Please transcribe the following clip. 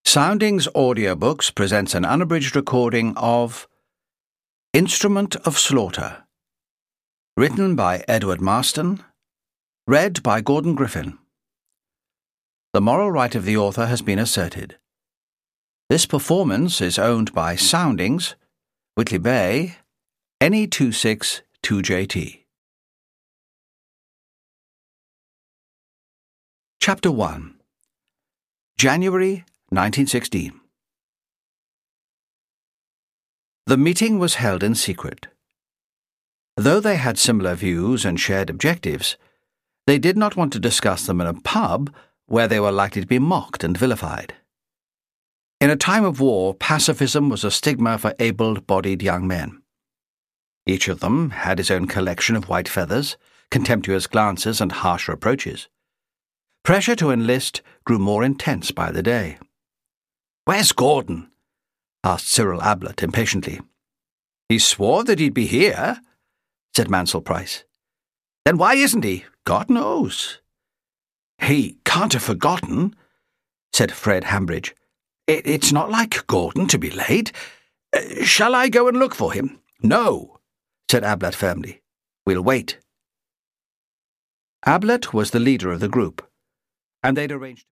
Soundings Audiobooks presents an unabridged recording of Instrument of Slaughter, written by Edward Marston, read by Gordon Griffin. The moral right of the author has been asserted. This performance is owned by Soundings, Whitley Bay, NE26 2JT. Chapter 1. January 1916. The meeting was held in secret. Though they had similar views and shared objectives, they did not want to discuss them in a pub where they were likely to be mocked and vilified. In a time of war, pacifism was a stigma for able-bodied young men. Each of them had his own collection of white feathers, contemptuous glances, and harsh reproaches. Pressure to enlist grew more intense by the day. "Where's Gordon?" asked Cyril Ablett impatiently. "He swore that he'd be here," said Mansell Price. "Then why isn't he? God knows." "He can't have forgotten," said Fred Hambridge. It's not like Gordon to be late. Shall I go and look for him?" "No," said Ablett firmly. "We'll wait." Ablett was the leader of the group, and they'd arranged